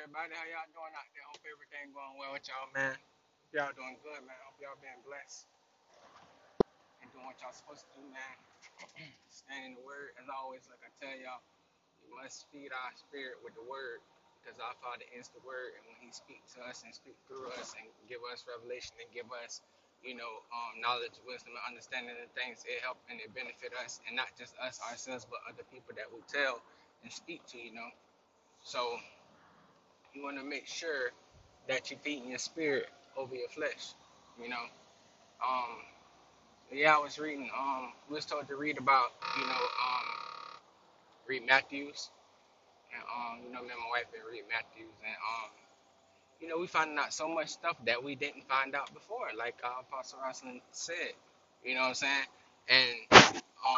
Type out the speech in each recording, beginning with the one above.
everybody. How y'all doing out there? Hope everything going well with y'all, man. Y'all doing good, man. Hope y'all being blessed and doing what y'all supposed to do, man. Staying in the word, as always, like I tell y'all, we must feed our spirit with the word because our Father is the word, and when He speaks to us and speak through us and give us revelation and give us, knowledge, wisdom, and understanding of things, it help and it benefit us, and not just us ourselves, but other people that we tell and speak to. So you want to make sure that you're feeding your spirit over your flesh. You know. Um, yeah, I was reading. We was told to read about, read Matthews, and me and my wife been reading Matthews, and we finding out so much stuff that we didn't find out before, like Apostle Rosalind said. You know what I'm saying? And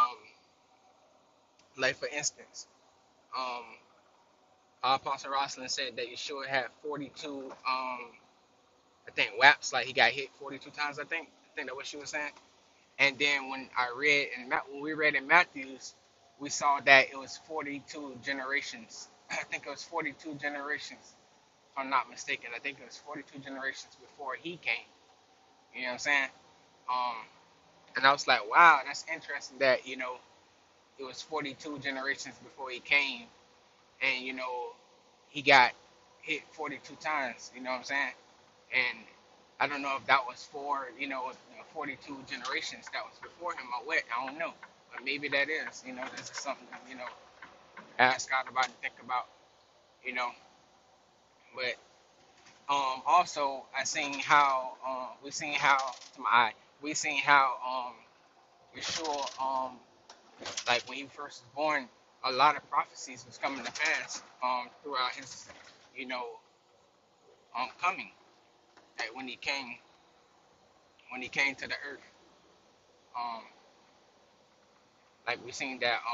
like for instance, um, Apostle Rosalind said that Yeshua had 42, I think, whaps, like he got hit 42 times. I think that's what she was saying. And then when we read in Matthew's, we saw that it was 42 generations. I think it was 42 generations, if I'm not mistaken. I think it was 42 generations before he came. You know what I'm saying? Um, and I was like, wow, that's interesting that, it was 42 generations before he came. And, he got hit 42 times. You know what I'm saying? And I don't know if that was for, 42 generations that was before him or what. I don't know. But maybe that is, this is something, ask God about and think about, you know. But also I seen how to my eye, we seen how Yeshua like when he first was born, a lot of prophecies was coming to pass throughout his, you know, coming. Like when he came to the earth, um like we seen that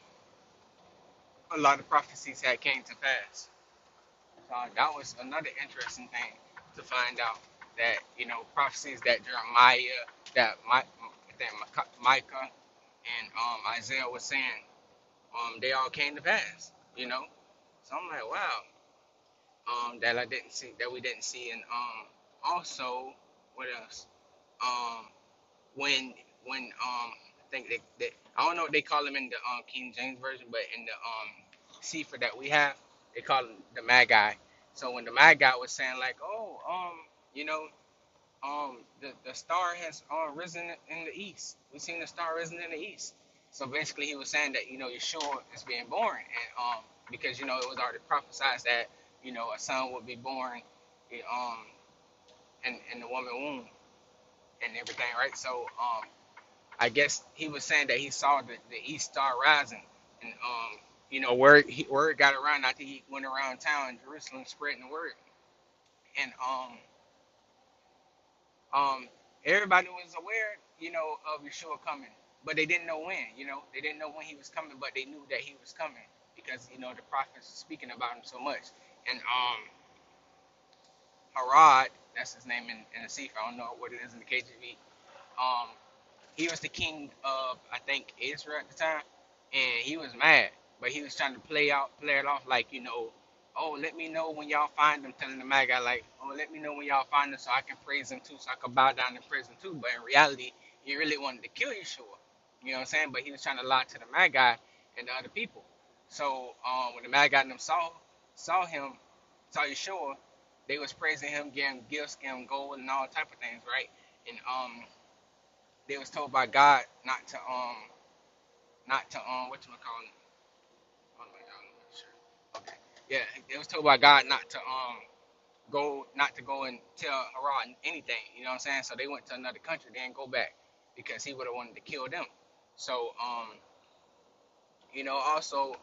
a lot of prophecies had came to pass. So that was another interesting thing to find out that prophecies that Jeremiah, that Micah and Isaiah was saying, they all came to pass. So I'm like, wow, that we didn't see, and also what else? Um, when I think they I don't know what they call them in the King James version, but in the Sefer that we have, they call him the Magi. So when the Magi was saying like, oh, you know, the star has risen in the east. We've seen the star risen in the east. So basically, he was saying that Yeshua is being born, and because it was already prophesied that a son would be born, um, in the woman womb and everything, right? So I guess he was saying that he saw the east star rising, and word got around after he went around town in Jerusalem spreading the word, and um, everybody was aware, of Yeshua coming, but they didn't know when. They didn't know when he was coming, but they knew that he was coming because the prophets were speaking about him so much. And Herod, that's his name in the Sefer. I don't know what it is in the KJV. Um, he was the king of, I think, Israel at the time, and he was mad, but he was trying to play it off like, oh, let me know when y'all find them, telling the Magi like, oh, let me know when y'all find them so I can praise him too, so I can bow down and praise him too. But in reality, he really wanted to kill Yeshua. You know what I'm saying? But he was trying to lie to the Magi and the other people. So when the Magi and them saw Yeshua, they was praising him, giving him gifts, giving him gold and all type of things, right? And they was told by God not to what you call it. Oh my God, I'm not sure. Okay, yeah, they was told by God not to go and tell Haran anything. You know what I'm saying? So they went to another country. They didn't go back because he would have wanted to kill them. So also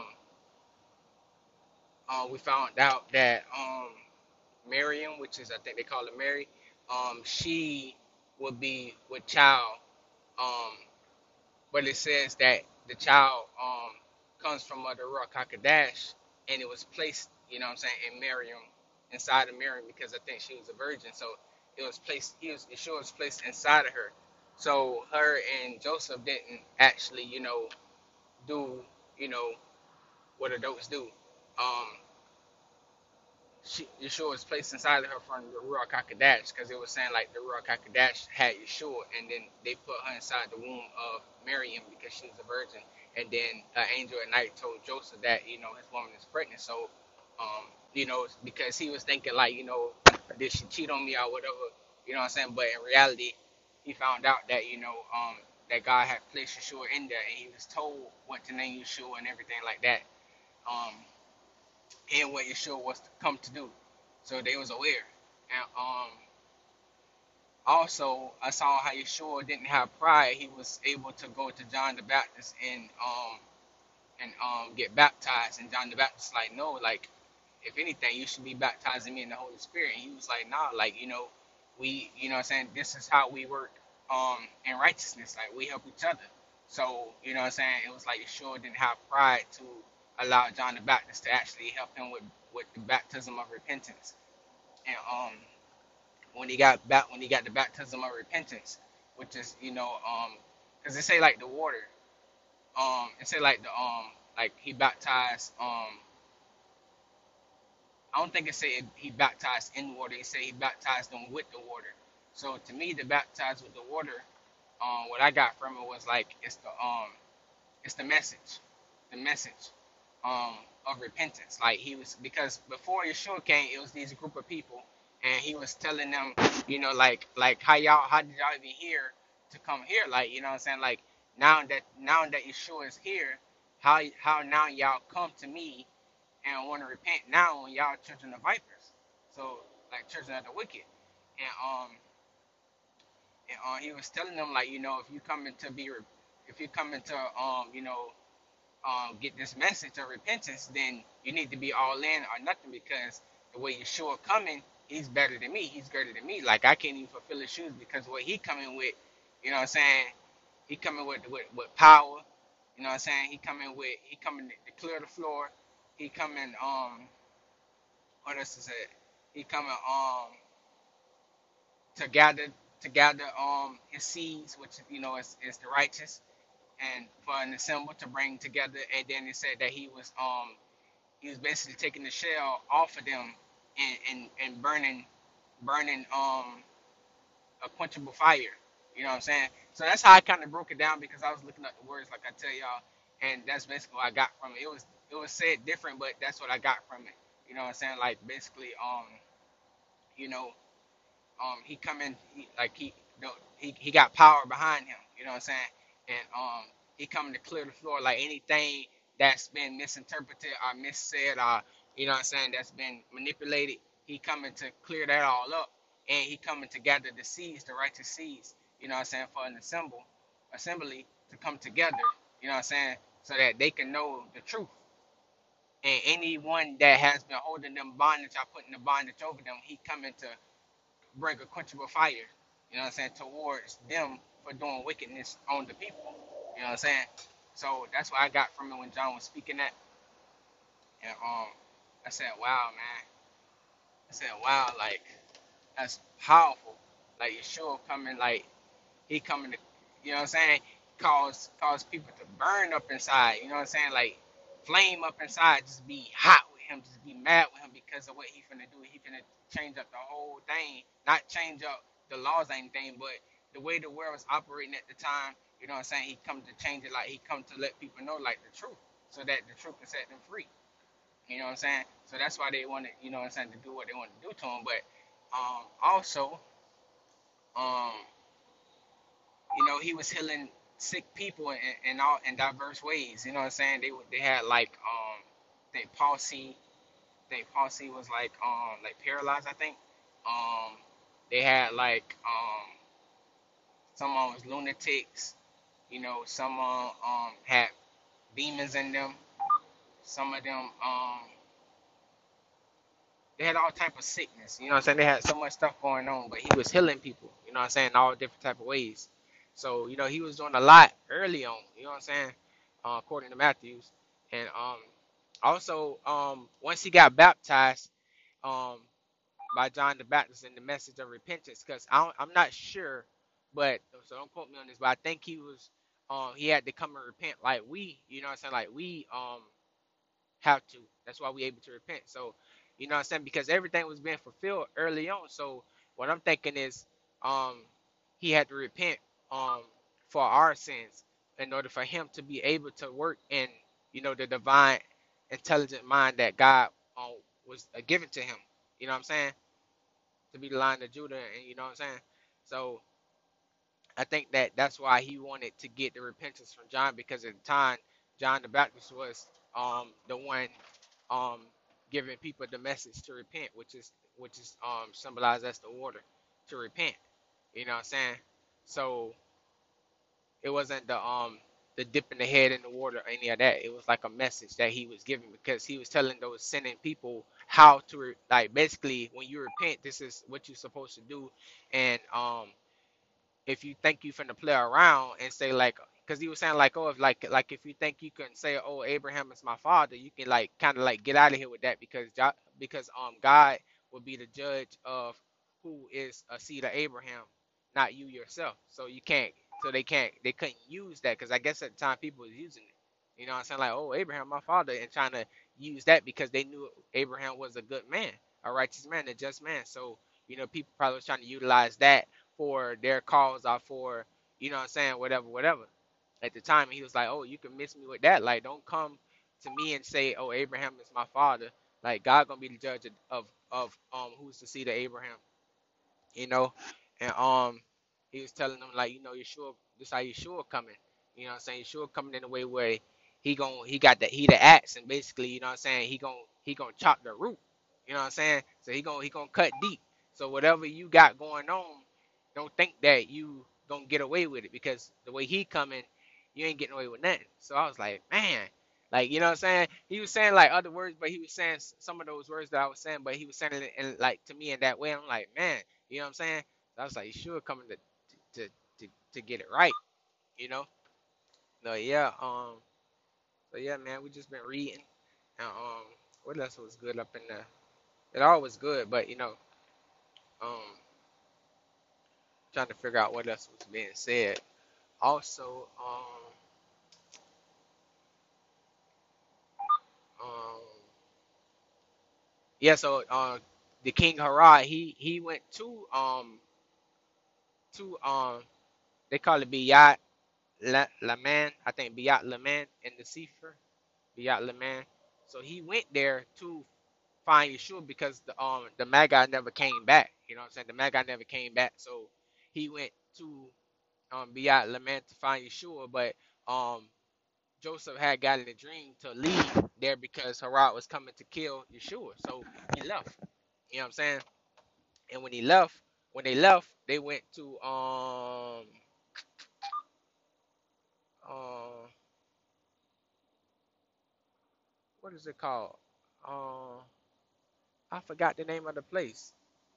we found out that Miriam, which is I think they call her Mary, she would be with child. Um, but it says that the child comes from the Ruach HaKodesh, and it was placed, what I'm saying, in Miriam, inside of Miriam, because I think she was a virgin. So it was placed, Yeshua was placed inside of her. So her and Joseph didn't actually, do, you know, what adults do. Um, Yeshua was placed inside of her from the Ruach HaKodesh, because it was saying like the Ruach HaKodesh had Yeshua, and then they put her inside the womb of Miriam because she was a virgin, and then an angel at night told Joseph that his woman is pregnant. So, because he was thinking like did she cheat on me or whatever, what I'm saying? But in reality, he found out that that God had placed Yeshua in there, and he was told what to name Yeshua and everything like that. Um, and what Yeshua was to come to do. So they was aware. And also I saw how Yeshua didn't have pride. He was able to go to John the Baptist and get baptized. And John the Baptist like, no, like if anything, you should be baptizing me in the Holy Spirit. And he was like, nah, like, we what I'm saying, this is how we work in righteousness. Like we help each other. So, what I'm saying, it was like Yeshua didn't have pride to allow John the Baptist to actually help him with the baptism of repentance. And when he got the baptism of repentance, which is because they say like the water, it say like the like he baptized. I don't think it said he baptized in water. He said he baptized them with the water. So to me, the baptized with the water, what I got from it was like it's the message, the message of repentance. Like he was, because before Yeshua came, it was these group of people, and he was telling them, like how did y'all even hear to come here? Like what I'm saying, like now that Yeshua is here, how now y'all come to me and want to repent now when y'all children of vipers, so like children of the wicked, and he was telling them like if you come into if you come into get this message of repentance, then you need to be all in or nothing, because the way Yeshua coming, he's better than me, he's greater than me. Like I can't even fulfill his shoes, because what he coming with, what I'm saying, he coming with power, what I'm saying, he coming to clear the floor, he coming what else is it? He coming to gather his seeds, which is the righteous, and for an assembly to bring together. And then it said that he was basically taking the shell off of them and burning a quenchable fire. You know what I'm saying? So that's how I kind of broke it down, because I was looking up the words like I tell y'all, and that's basically what I got from it. It was said different, but that's what I got from it. You know what I'm saying? Like basically, you know, he come in, he got power behind him. You know what I'm saying? And he coming to clear the floor, like anything that's been misinterpreted or missaid, or what I'm saying, that's been manipulated. He coming to clear that all up, and he coming to gather the seeds, the righteous seeds. You know what I'm saying, for an assembly to come together. You know what I'm saying, so that they can know the truth. And anyone that has been holding them bondage or putting the bondage over them, he coming to bring a quenchable fire, you know what I'm saying, towards them for doing wickedness on the people. You know what I'm saying? So that's what I got from it when John was speaking that. And I said, wow, man. I said, wow, like that's powerful. Like Yeshua coming, like he coming to, you know what I'm saying, cause people to burn up inside. You know what I'm saying? Like flame up inside, just be hot with him, just be mad with him because of what he finna do. He finna change up the whole thing, not change up the laws or anything, but the way the world was operating at the time. You know what I'm saying? He come to change it, like he come to let people know like the truth, so that the truth can set them free. You know what I'm saying? So that's why they wanted, you know what I'm saying, to do what they want to do to him. But also, um, he was healing sick people in all in diverse ways. You know what I'm saying? They had like I think palsy. I think palsy was like paralyzed. I think they had like someone was lunatics. Someone had demons in them. Some of them they had all type of sickness. You know what I'm saying? They had so much stuff going on, but he was healing people. You know what I'm saying? All different type of ways. So he was doing a lot early on. You know what I'm saying? According to Matthews, and also once he got baptized um by John the Baptist in the message of repentance, because I'm not sure, but so don't quote me on this, but I think he had to come and repent like we. You know what I'm saying? Like we have to. That's why we able to repent. So You know what I'm saying? Because everything was being fulfilled early on. So what I'm thinking is, um, he had to repent, um, for our sins in order for him to be able to work in, the divine, intelligent mind that God, was given to him. You know what I'm saying? To be the Lion of Judah, and you know what I'm saying. So I think that that's why he wanted to get the repentance from John, because at the time John the Baptist was, the one, um giving people the message to repent, which is symbolized as the water to repent. You know what I'm saying? So it wasn't the dipping the head in the water or any of that. It was like a message that he was giving, because he was telling those sinning people how to like, basically, when you repent, this is what you're supposed to do. And if you think you finna play around and say, like, because he was saying, like, oh, if like if you think you can say, oh, Abraham is my father, you can, like, kind of like get out of here with that, because God will be the judge of who is a seed of Abraham, not you yourself. So you can't, they couldn't use that, because I guess at the time people was using it. You know what I'm saying? Like, oh, Abraham my father, and trying to use that because they knew Abraham was a good man, a righteous man, a just man. So people probably was trying to utilize that for their cause, or for, what I'm saying, whatever, whatever. At the time, he was like, oh, you can miss me with that. Like, don't come to me and say, oh, Abraham is my father. Like, God gonna be the judge of who's the seed of Abraham, you know. And he was telling them, like, Yeshua, this how Yeshua coming. You know what I'm saying? Yeshua coming in a way where he got the axe, and basically, you know what I'm saying, he gonna chop the root. You know what I'm saying? So he gonna cut deep. So whatever you got going on, don't think that you gonna get away with it, because the way he coming, you ain't getting away with nothing. So I was like, man, like, you know what I'm saying? He was saying like other words, but he was saying some of those words that I was saying, but he was saying it in, like, to me in that way. I'm like, man, you know what I'm saying? So I was like, you sure coming to to get it right, you know? No, yeah, so yeah, man, we just been reading, and what else was good up in there? It all was good, but um, trying to figure out what else was being said. Also, um, yeah, so the King Herod, he went to they call it Biyat Laman, I think Biyat Laman in the Sefer, Biyat Laman. So he went there to find Yeshua, because the Magi never came back. You know what I'm saying? The Magi never came back. So he went to Biyat Laman to find Yeshua, but um Joseph had got in a dream to leave there because Herod was coming to kill Yeshua. So he left. You know what I'm saying? And when they left, they went to uh what is it called? Uh I forgot the name of the place.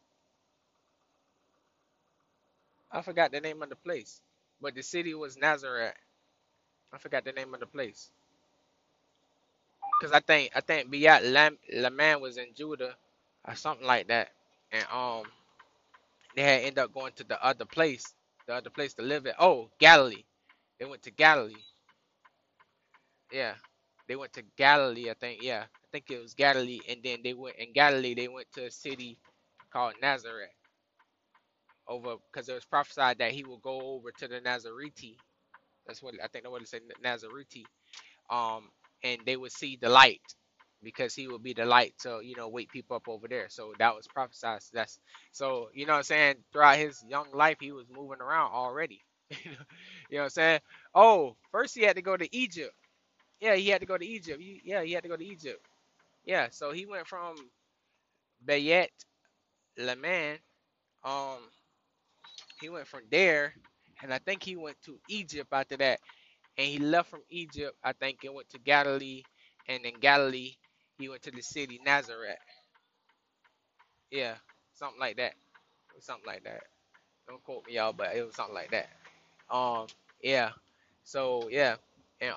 I forgot the name of the place. But the city was Nazareth. I forgot the name of the place. Cause I think Biyat Laman was in Judah or something like that. And they had ended up going to the other place to live at. Oh, Galilee. They went to Galilee. Yeah. They went to Galilee, I think. Yeah. I think it was Galilee. And then they went to a city called Nazareth. Over, because it was prophesied that he will go over to the Nazarete. That's what I think. That's what it said, Nazarete. And they would see the light, because he would be the light to, wake people up over there. So that was prophesied. So that's, so, you know what I'm saying, throughout his young life, he was moving around already. You know what I'm saying? Oh, first he had to go to Egypt. Yeah, he had to go to Egypt. Yeah, he had to go to Egypt. Yeah, so he went from Bayet Laman. Um, he went from there, and I think he went to Egypt after that. And he left from Egypt, I think, and went to Galilee. And in Galilee, he went to the city Nazareth. Yeah, something like that. It was something like that. Don't quote me, y'all, but it was something like that. Um, yeah. So yeah, and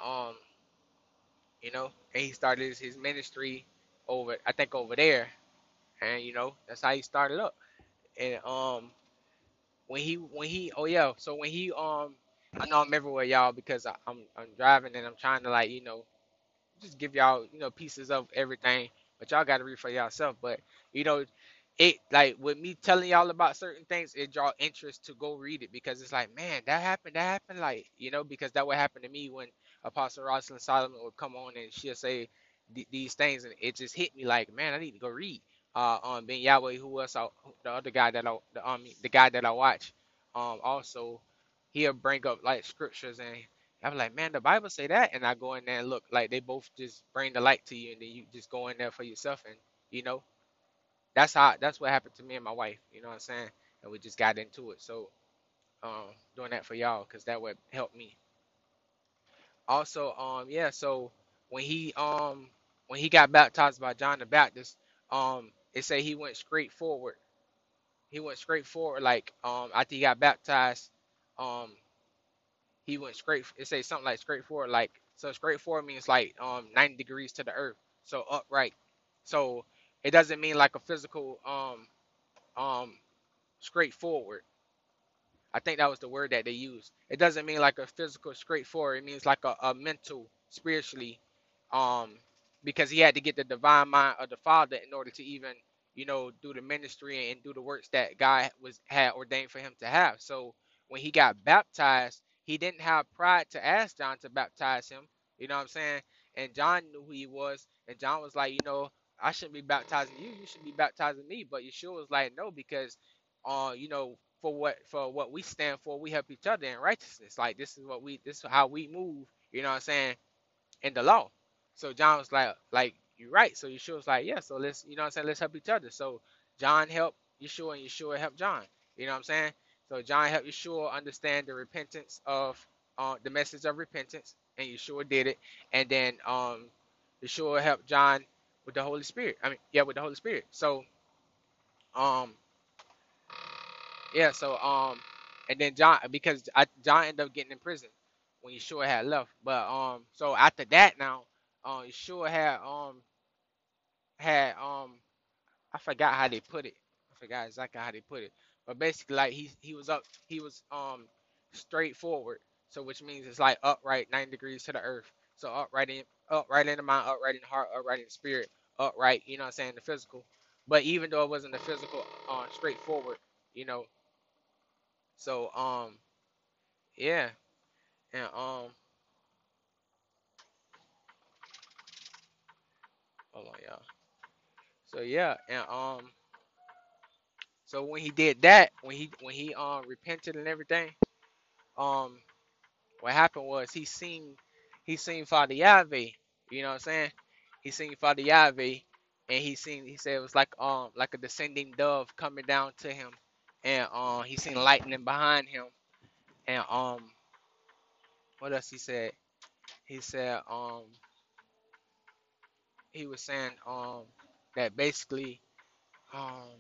and he started his ministry over, I think, over there, and that's how he started up. And oh yeah, so when he I know I'm everywhere, y'all, because I'm driving, and I'm trying to, like, just give y'all, pieces of everything. but y'all got to read for yourself. But you know, it like with me telling y'all about certain things, it draw interest to go read it because it's like, man, that happened, like because that would happen to me when Apostle Rosalind Solomon would come on and she'll say these things, and it just hit me like, man, I need to go read. On Ben Yahweh, who else? The other guy that the guy that I watch, also, he'll bring up like scriptures, and I'm like, man, the Bible say that, and I go in there and look, like they both just bring the light to you, and then you just go in there for yourself, and you know, that's what happened to me and my wife. You know what I'm saying? And we just got into it. So, doing that for y'all, cause that would help me. Also, yeah. So when he got baptized by John the Baptist, it say he went straight forward. He went straight forward, like after he got baptized, um, he went straight. It say something like straight forward, like so. Straight forward means like 90 degrees to the earth, so upright. So it doesn't mean like a physical um straightforward. I think that was the word that they used. It doesn't mean like a physical straightforward. It means like a mental, spiritually, um, because he had to get the divine mind of the Father in order to even, do the ministry and do the works that God had ordained for him to have. So when he got baptized, he didn't have pride to ask John to baptize him. You know what I'm saying? And John knew who he was, and John was like, I shouldn't be baptizing you. You should be baptizing me. But Yeshua was like, no, because for what we stand for, we help each other in righteousness. Like this is how we move, you know what I'm saying, in the law. So John was like you're right. So Yeshua was like, yeah, so let's you know what I'm saying, let's help each other. So John helped Yeshua and Yeshua helped John. You know what I'm saying? So John helped Yeshua understand the repentance of the message of repentance, and Yeshua did it. And then Yeshua helped John with the Holy Spirit. I mean, yeah, with the Holy Spirit. So um yeah, so and then John ended up getting in prison when Yeshua had left. But so after that now, Yeshua had I forgot how they put it. I forgot exactly how they put it. But basically, like he was straightforward. So which means it's like upright, 90 degrees to the earth. So upright in the mind, upright in the heart, upright in the spirit, upright. You know what I'm saying, the physical. But even though it wasn't the physical, straightforward, you know. So yeah, and hold on, y'all. So yeah, and so when he did that, when he repented and everything, um, what happened was he seen Father Yahweh. You know what I'm saying? He seen Father Yahweh, and he said it was like a descending dove coming down to him, and he seen lightning behind him, and what else he said? He said he was saying that basically um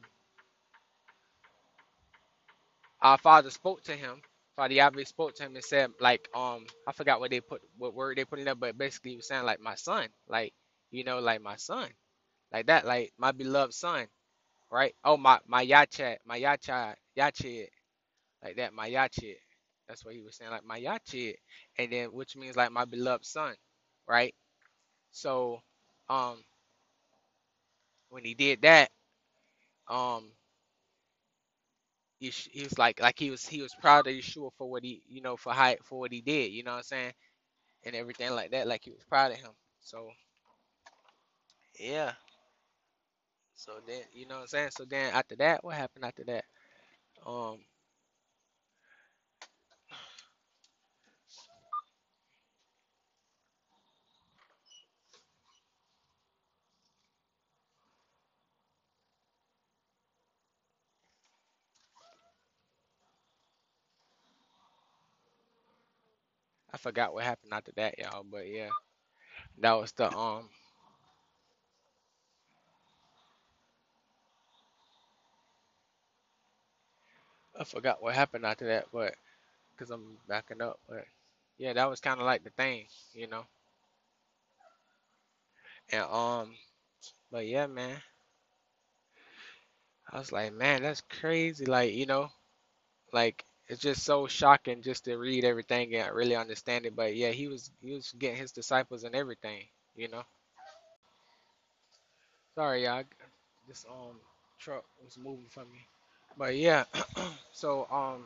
our father spoke to him. Father Yahweh spoke to him and said, like, I forgot what word they put in there, but basically he was saying like my son, like, like my son, like that, like my beloved son, right? Oh, my Yachad, my Yachid, like that, my Yachid. That's what he was saying, like my Yachid, and then which means like my beloved son, right? So, um, when he did that, um, he was like he was proud of Yeshua for what he for what he did, you know what I'm saying, and everything like that, like he was proud of him. So yeah, so then you know what I'm saying. So then after that, what happened after that? Um, I forgot what happened after that, y'all. But yeah, that was the I forgot what happened after that, but because I'm backing up, but yeah, that was kind of like the thing, you know. And but yeah, man, I was like, man, that's crazy, like like it's just so shocking just to read everything and really understand it. But yeah, he was getting his disciples and everything, you know. Sorry, y'all. This truck was moving from me. But yeah, so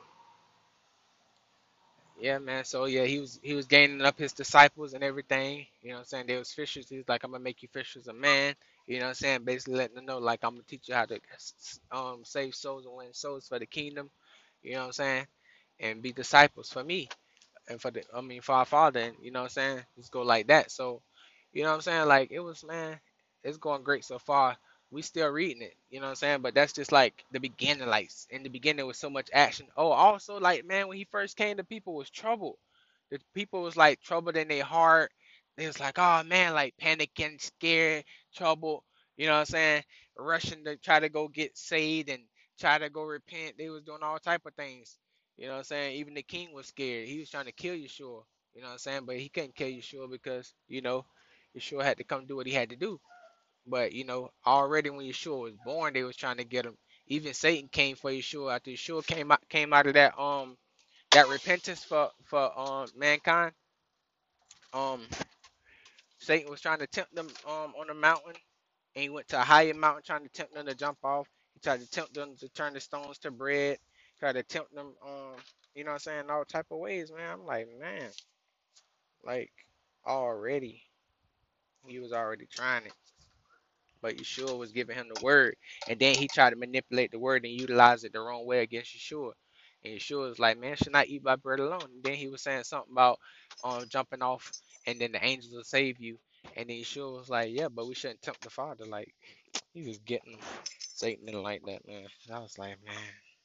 yeah, man. So yeah, he was gaining up his disciples and everything. You know what I'm saying? They was fishers. He's like, I'm gonna make you fishers of man. You know what I'm saying? Basically letting them know like I'm gonna teach you how to save souls and win souls for the kingdom. You know what I'm saying? And be disciples for me and for the for our father, and you know what I'm saying? Just go like that. So, you know what I'm saying? Like it was, man, it's going great so far. We still reading it, you know what I'm saying? But that's just like the beginning, like in the beginning was so much action. Oh, also like, man, when he first came, the people was troubled. The people was like troubled in their heart. They was like, oh man, like panicking, scared, troubled, you know what I'm saying? Rushing to try to go get saved and try to go repent. They was doing all type of things. You know what I'm saying? Even the king was scared. He was trying to kill Yeshua. You know what I'm saying? But he couldn't kill Yeshua because, Yeshua had to come do what he had to do. But, already when Yeshua was born, they was trying to get him. Even Satan came for Yeshua after Yeshua came out of that repentance for mankind. Um Satan was trying to tempt them on the mountain, and he went to a higher mountain trying to tempt them to jump off. He tried to tempt them to turn the stones to bread. Tried to tempt them, you know what I'm saying, all type of ways, man. I'm like, man, like already, he was already trying it, but Yeshua was giving him the word, and then he tried to manipulate the word and utilize it the wrong way against Yeshua. And Yeshua was like, man, should not eat by bread alone. And then he was saying something about jumping off, and then the angels will save you. And then Yeshua was like, yeah, but we shouldn't tempt the Father. Like, he was getting Satan in like that, man. I was like, man,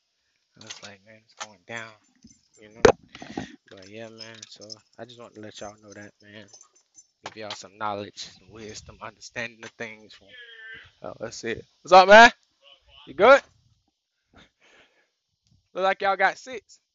it's going down, you know. But yeah, man. So I just want to let y'all know that, man. Give y'all some knowledge, some wisdom, understanding of things. Let's see it. What's up, man? You good? Look like y'all got six.